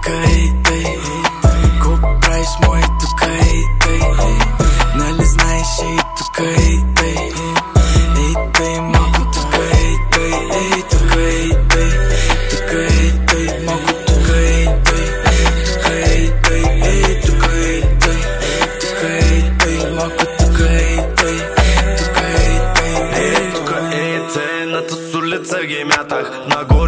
тука ей тъй. Ко правиш мой тука ей тъй. Нали знаеш ей тука ей тъй. Ей тъй малко тука ей тъй. Ей тука ей тъй. Тука ей тъй малко тука ей тъй. Тука ей тъй. Ей тука ей тъй. Тука ей тъй малко тука ей тъй. Тука ей тъй. Ей тука ей тъй. На тъс улица ги мятах. Нагоре